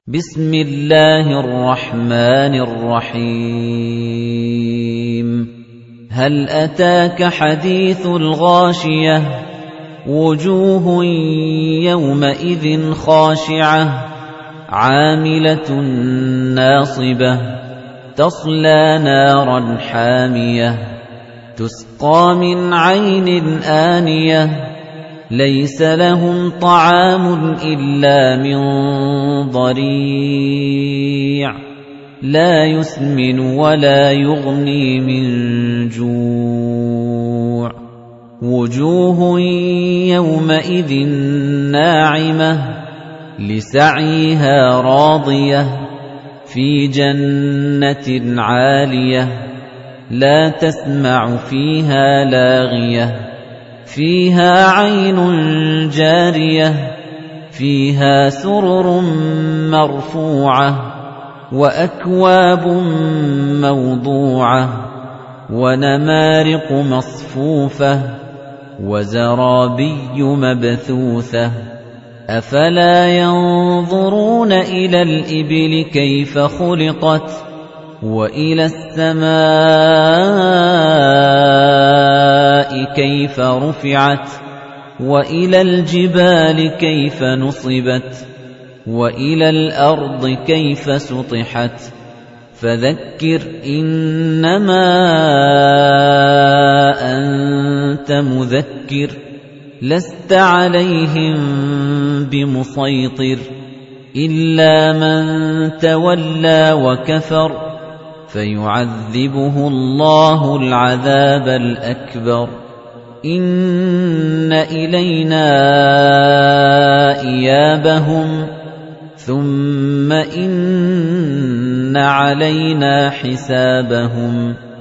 بسم الله الرحمن الرحيم هل أتاك حديث الغاشية وجوه يومئذ خاشعة عاملة ناصبة تصلى نارا حامية تسقى من عين آنية ليس لهم طعام إلا من ضريع لا يسمن ولا يغني من جوع وجوه يومئذ ناعمة لسعيها راضية في جنة عالية لا تسمع فيها لاغية فيها عين جارية فيها سرر مرفوعة وأكواب موضوعة ونمارق مصفوفة وزرابي مبثوثة أفلا ينظرون إلى الإبل كيف خلقت وإلى السماء كيف رفعت وإلى الجبال كيف نصبت وإلى الأرض كيف سطحت فذكر إنما أنت مذكر لست عليهم بمسيطر إلا من تولى وكفر فيعذبه الله العذاب الأكبر إن إلينا إيابهم ثم إن علينا حسابهم